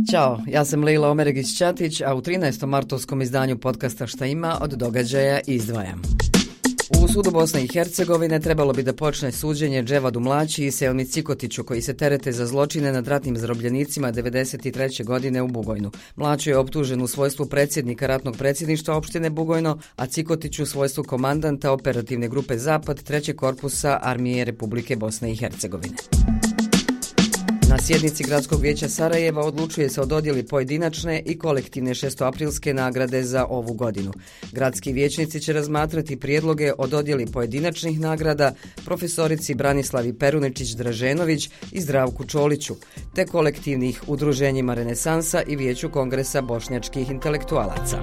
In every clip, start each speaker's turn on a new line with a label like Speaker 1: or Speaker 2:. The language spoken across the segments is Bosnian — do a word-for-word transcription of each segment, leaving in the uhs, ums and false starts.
Speaker 1: Ćao, ja sam Lila Omeregić-Ćatić, a u trinaestom martovskom izdanju podcasta Šta ima od događaja izdvajam. U sudu Bosne i Hercegovine trebalo bi da počne suđenje Dževadu Mlaći i Selmi Cikotiću, koji se terete za zločine nad ratnim zarobljenicima devedeset treće godine u Bugojnu. Mlaću je optužen u svojstvu predsjednika ratnog predsjedništva opštine Bugojno, a Cikotić u svojstvu komandanta operativne grupe Zapad trećeg korpusa Armije Republike Bosne i Hercegovine. Na sjednici Gradskog vijeća Sarajeva odlučuje se o dodjeli pojedinačne i kolektivne šestoaprilske nagrade za ovu godinu. Gradski vijećnici će razmatrati prijedloge o dodjeli pojedinačnih nagrada profesorici Branislavi Peruničić-Draženović i Zdravku Čoliću, te kolektivnih udruženjima Renesansa i Vijeću kongresa bošnjačkih intelektualaca.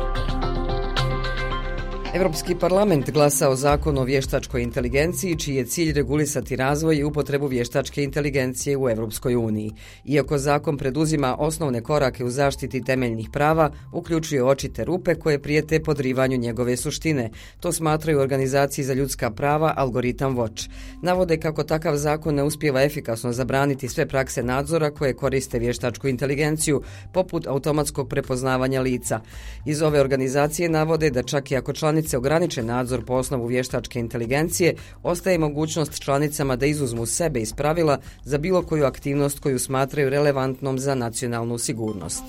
Speaker 1: Europski parlament glasa o zakonu o vještačkoj inteligenciji, čiji je cilj regulisati razvoj i upotrebu vještačke inteligencije u Europskoj uniji. Iako zakon preduzima osnovne korake u zaštiti temeljnih prava, uključuje očite rupe koje prijete podrivanju njegove suštine. To smatraju organizaciji za ljudska prava Algoritam Watch. Navode kako takav zakon ne uspijeva efikasno zabraniti sve prakse nadzora koje koriste vještačku inteligenciju, poput automatskog prepoznavanja lica. Iz ove organizacije navode da čak i ako članice ograniče nadzor po osnovu vještačke inteligencije, ostaje mogućnost članicama da izuzmu sebe iz pravila za bilo koju aktivnost koju smatraju relevantnom za nacionalnu sigurnost.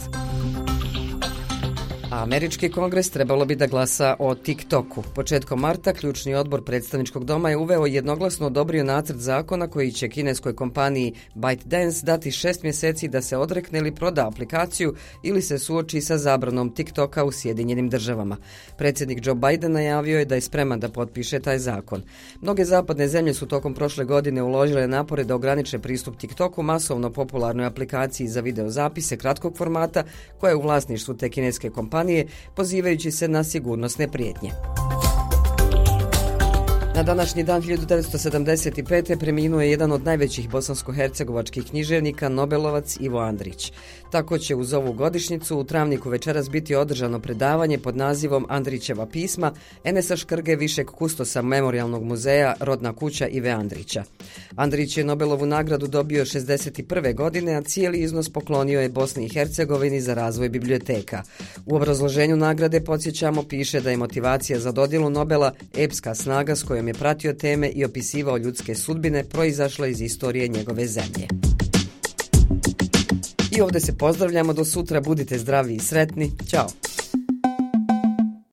Speaker 1: A Američki kongres trebalo bi da glasa o TikToku. Početkom marta ključni odbor predstavničkog doma je uveo i jednoglasno odobrio nacrt zakona koji će kineskoj kompaniji ByteDance dati šest mjeseci da se odrekne ili proda aplikaciju ili se suoči sa zabranom TikToka u Sjedinjenim državama. Predsjednik Joe Biden najavio je da je spreman da potpiše taj zakon. Mnoge zapadne zemlje su tokom prošle godine uložile napore da ograniče pristup TikToku, masovno popularnoj aplikaciji za videozapise kratkog formata koja je u vlasništvu te kineske kompanije, pozivajući se na sigurnosne prijetnje. Na današnji dan hiljadu devetsto sedamdeset pete preminuo je jedan od najvećih bosansko-hercegovačkih književnika, nobelovac Ivo Andrić. Tako će uz ovu godišnjicu u Travniku večeras biti održano predavanje pod nazivom Andrićeva pisma Enesa Škrge, višeg kustosa Memorijalnog muzeja Rodna kuća Ive Andrića. Andrić je Nobelovu nagradu dobio šezdeset prve godine, a cijeli iznos poklonio je Bosni i Hercegovini za razvoj biblioteka. U obrazloženju nagrade, podsjećamo, piše da je motivacija za dodjelu Nobela epska snaga s kojom je pratio teme i opisivao ljudske sudbine proizašla iz istorije njegove zemlje. I ovdje se pozdravljamo, do sutra, budite zdravi i sretni, ćao!